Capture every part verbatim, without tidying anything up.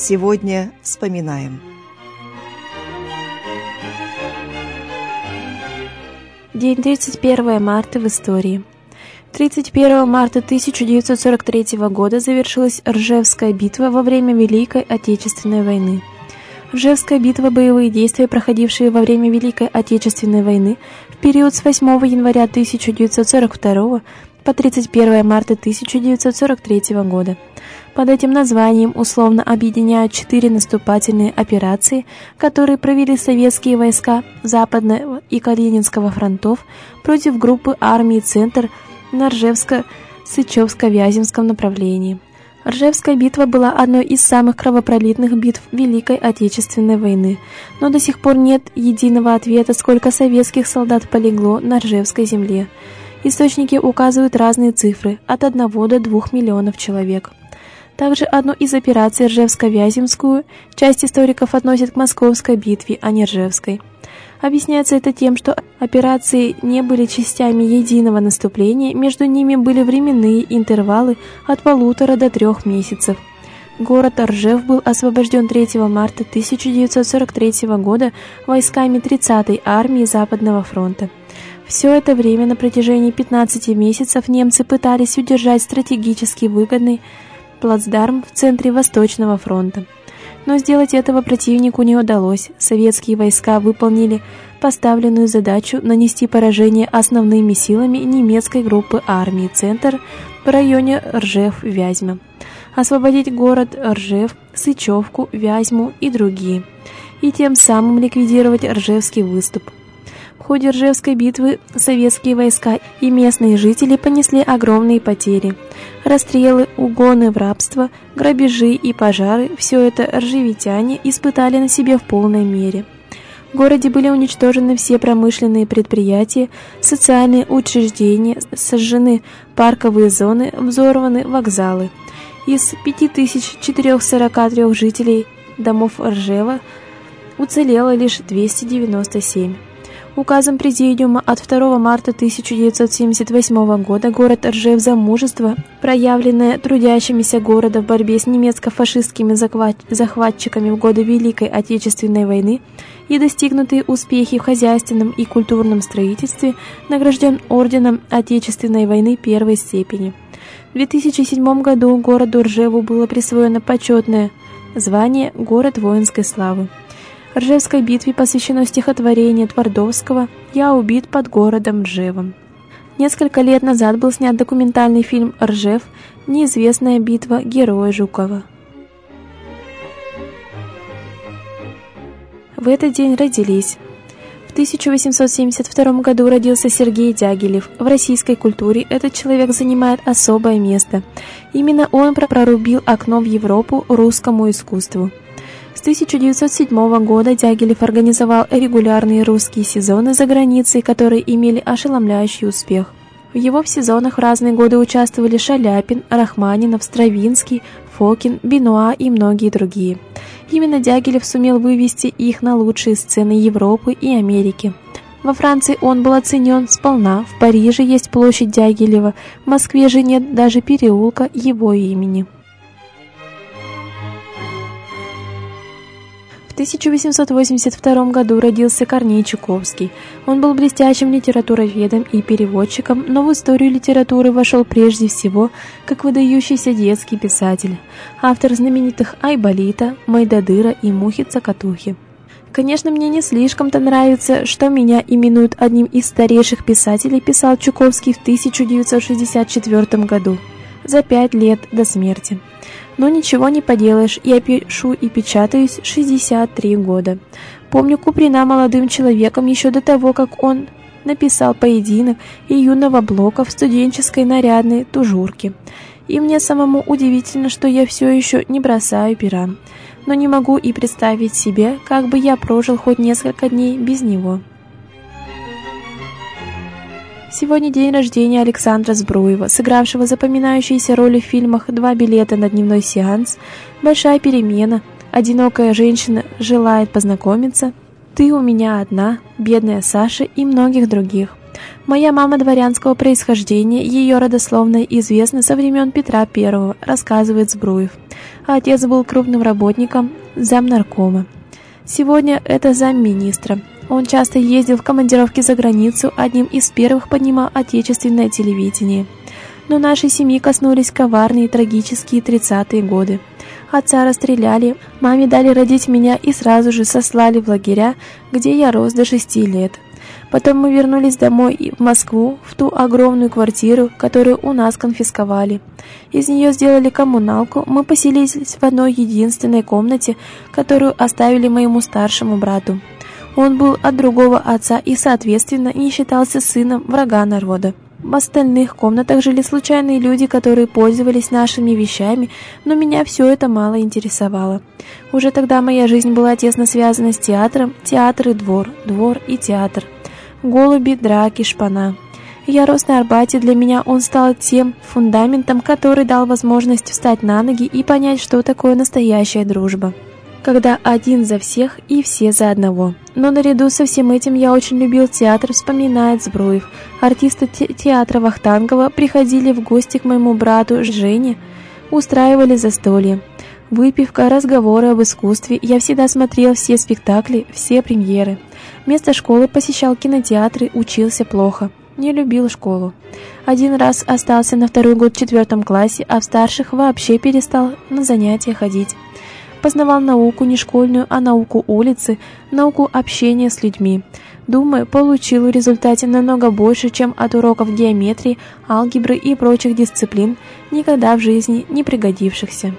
Сегодня вспоминаем. День тридцать первого марта в истории. тридцать первого марта тысяча девятьсот сорок третьего года завершилась Ржевская битва во время Великой Отечественной войны. Ржевская битва – боевые действия, проходившие во время Великой Отечественной войны в период с восьмого января тысяча девятьсот сорок второго по тридцать первого марта тысяча девятьсот сорок третьего года. Под этим названием условно объединяют четыре наступательные операции, которые провели советские войска Западного и Калининского фронтов против группы армии «Центр» на Ржевско-Сычевско-Вяземском направлении. Ржевская битва была одной из самых кровопролитных битв Великой Отечественной войны, но до сих пор нет единого ответа, сколько советских солдат полегло на Ржевской земле. Источники указывают разные цифры – от одного до двух миллионов человек. Также одну из операций Ржевско-Вяземскую часть историков относит к Московской битве, а не Ржевской. Объясняется это тем, что операции не были частями единого наступления, между ними были временные интервалы от полутора до трех месяцев. Город Ржев был освобожден третьего марта тысяча девятьсот сорок третьего года войсками тридцатой армии Западного фронта. Все это время на протяжении пятнадцати месяцев немцы пытались удержать стратегически выгодный плацдарм в центре Восточного фронта. Но сделать этого противнику не удалось. Советские войска выполнили поставленную задачу нанести поражение основными силами немецкой группы армии «Центр» в районе Ржев-Вязьма, освободить город Ржев, Сычевку, Вязьму и другие, и тем самым ликвидировать Ржевский выступ. В ходе Ржевской битвы советские войска и местные жители понесли огромные потери. Расстрелы, угоны в рабство, грабежи и пожары – все это ржевитяне испытали на себе в полной мере. В городе были уничтожены все промышленные предприятия, социальные учреждения, сожжены парковые зоны, взорваны вокзалы. Из пяти тысяч четырёхсот сорока трёх жителей домов Ржева уцелело лишь двести девяносто семь. Указом Президиума от второго марта тысяча девятьсот семьдесят восьмого года город Ржев за мужество, проявленное трудящимися города в борьбе с немецко-фашистскими захватчиками в годы Великой Отечественной войны и достигнутые успехи в хозяйственном и культурном строительстве, награжден орденом Отечественной войны первой степени. В две тысячи седьмом году городу Ржеву было присвоено почетное звание «Город воинской славы». Ржевской битве посвящено стихотворение Твардовского «Я убит под городом Ржевом». Несколько лет назад был снят документальный фильм «Ржев. Неизвестная битва героя Жукова». В этот день родились. В тысяча восемьсот семьдесят втором году родился Сергей Дягилев. В российской культуре этот человек занимает особое место. Именно он прорубил окно в Европу русскому искусству. С тысяча девятьсот седьмого года Дягилев организовал регулярные русские сезоны за границей, которые имели ошеломляющий успех. В его сезонах в разные годы участвовали Шаляпин, Рахманинов, Стравинский, Фокин, Бенуа и многие другие. Именно Дягилев сумел вывести их на лучшие сцены Европы и Америки. Во Франции он был оценен сполна, в Париже есть площадь Дягилева, в Москве же нет даже переулка его имени. В тысяча восемьсот восемьдесят втором году родился Корней Чуковский. Он был блестящим литературоведом и переводчиком, но в историю литературы вошел прежде всего как выдающийся детский писатель, автор знаменитых «Айболита», «Мойдодыра» и «Мухи-цокотухи». Конечно, мне не слишком-то нравится, что меня именуют одним из старейших писателей, писал Чуковский в тысяча девятьсот шестьдесят четвёртом году, за пять лет до смерти. Но ничего не поделаешь, я пишу и печатаюсь шестьдесят три года. Помню Куприна молодым человеком еще до того, как он написал «Поединок» и «Юного Блока» в студенческой нарядной тужурке. И мне самому удивительно, что я все еще не бросаю пера. Но не могу и представить себе, как бы я прожил хоть несколько дней без него. Сегодня день рождения Александра Збруева, сыгравшего запоминающиеся роли в фильмах «Два билета на дневной сеанс», «Большая перемена», «Одинокая женщина желает познакомиться», «Ты у меня одна», «Бедная Саша» и многих других. Моя мама дворянского происхождения, ее родословная известна со времен Петра Первого, рассказывает Збруев. А отец был крупным работником замнаркома. Сегодня это замминистра. Он часто ездил в командировки за границу, одним из первых поднимал отечественное телевидение. Но нашей семьи коснулись коварные и трагические тридцатые годы. Отца расстреляли, маме дали родить меня и сразу же сослали в лагеря, где я рос до шести лет. Потом мы вернулись домой в Москву, в ту огромную квартиру, которую у нас конфисковали. Из нее сделали коммуналку, мы поселились в одной единственной комнате, которую оставили моему старшему брату. Он был от другого отца и, соответственно, не считался сыном врага народа. В остальных комнатах жили случайные люди, которые пользовались нашими вещами, но меня все это мало интересовало. Уже тогда моя жизнь была тесно связана с театром, театр и двор, двор и театр. Голуби, драки, шпана. Я рос на Арбате, для меня он стал тем фундаментом, который дал возможность встать на ноги и понять, что такое настоящая дружба. Когда один за всех и все за одного. Но наряду со всем этим я очень любил театр, вспоминает Збруев. Артисты те театра Вахтангова приходили в гости к моему брату Жене, устраивали застолье. Выпивка, разговоры об искусстве. Я всегда смотрел все спектакли, все премьеры. Вместо школы посещал кинотеатры, учился плохо. Не любил школу. Один раз остался на второй год в четвертом классе, а в старших вообще перестал на занятия ходить. Познавал науку не школьную, а науку улицы, науку общения с людьми. Думаю, получил в результате намного больше, чем от уроков геометрии, алгебры и прочих дисциплин, никогда в жизни не пригодившихся.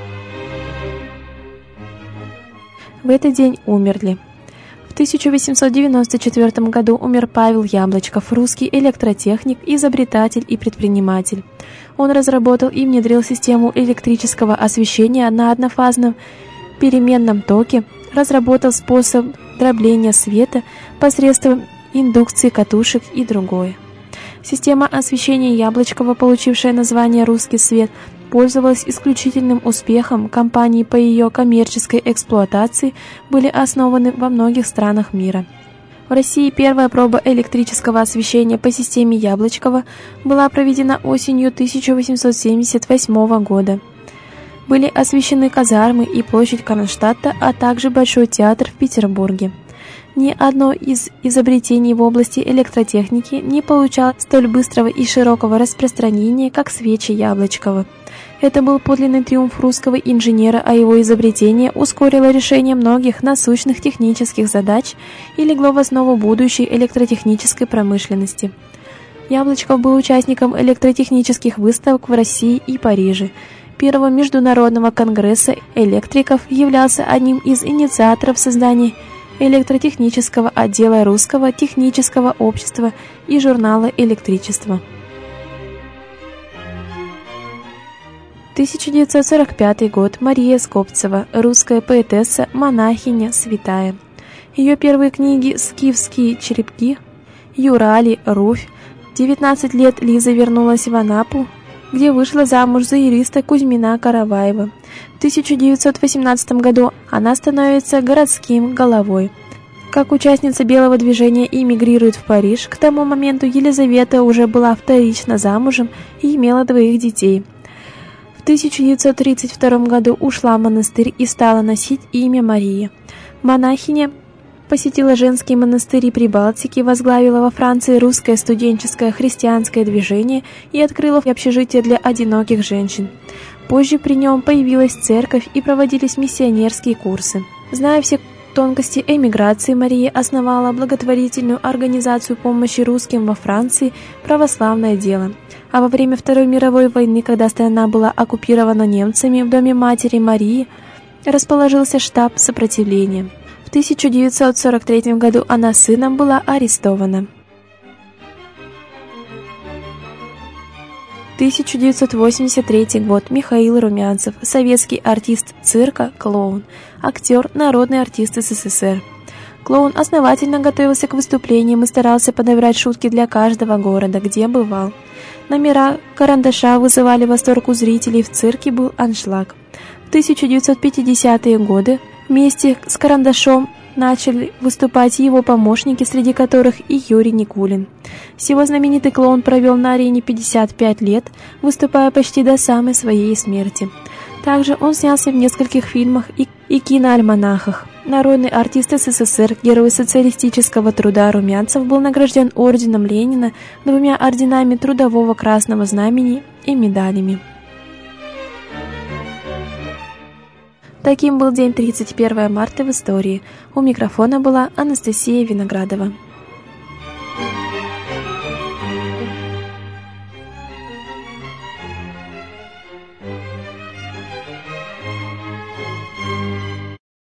В этот день умерли. В тысяча восемьсот девяносто четвёртом году умер Павел Яблочков, русский электротехник, изобретатель и предприниматель. Он разработал и внедрил систему электрического освещения на однофазном переменном токе, разработал способ дробления света посредством индукции катушек и другое. Система освещения Яблочкова, получившая название «Русский свет», пользовалась исключительным успехом. Компании по ее коммерческой эксплуатации были основаны во многих странах мира. В России первая проба электрического освещения по системе Яблочкова была проведена осенью тысяча восемьсот семьдесят восьмого года. Были освещены казармы и площадь Кронштадта, а также Большой театр в Петербурге. Ни одно из изобретений в области электротехники не получало столь быстрого и широкого распространения, как свечи Яблочкова. Это был подлинный триумф русского инженера, а его изобретение ускорило решение многих насущных технических задач и легло в основу будущей электротехнической промышленности. Яблочков был участником электротехнических выставок в России и Париже. Первого международного конгресса электриков, являлся одним из инициаторов создания электротехнического отдела Русского технического общества и журнала «Электричество». тысяча девятьсот сорок пятый год. Мария Скопцева, русская поэтесса, монахиня, святая. Ее первые книги «Скифские черепки», «Юрали», «Руфь». В девятнадцать лет Лиза вернулась в Анапу, где вышла замуж за юриста Кузьмина Караваева. В тысяча девятьсот восемнадцатом году она становится городским головой. Как участница белого движения эмигрирует в Париж. К тому моменту Елизавета уже была вторично замужем и имела двоих детей. В тысяча девятьсот тридцать втором году ушла в монастырь и стала носить имя Мария. Монахиня посетила женские монастыри Прибалтики, возглавила во Франции русское студенческое христианское движение и открыла общежитие для одиноких женщин. Позже при нем появилась церковь и проводились миссионерские курсы. Зная все тонкости эмиграции, Мария основала благотворительную организацию помощи русским во Франции «Православное дело». А во время Второй мировой войны, когда страна была оккупирована немцами, в доме матери Марии расположился штаб сопротивления. В тысяча девятьсот сорок третьем году она с сыном была арестована. тысяча девятьсот восемьдесят третий год. Михаил Румянцев, советский артист цирка, клоун, актер, народный артист СССР. Клоун основательно готовился к выступлениям и старался подобрать шутки для каждого города, где бывал. Номера карандаша вызывали восторг у зрителей, в цирке был аншлаг. В тысяча девятьсот пятидесятые годы вместе с карандашом начали выступать его помощники, среди которых и Юрий Никулин. Всего знаменитый клоун провел на арене пятьдесят пять лет, выступая почти до самой своей смерти. Также он снялся в нескольких фильмах и, и киноальманахах. Народный артист СССР, герой социалистического труда Румянцев был награжден орденом Ленина, двумя орденами Трудового Красного Знамени и медалями. Таким был день тридцать первого марта в истории. У микрофона была Анастасия Виноградова.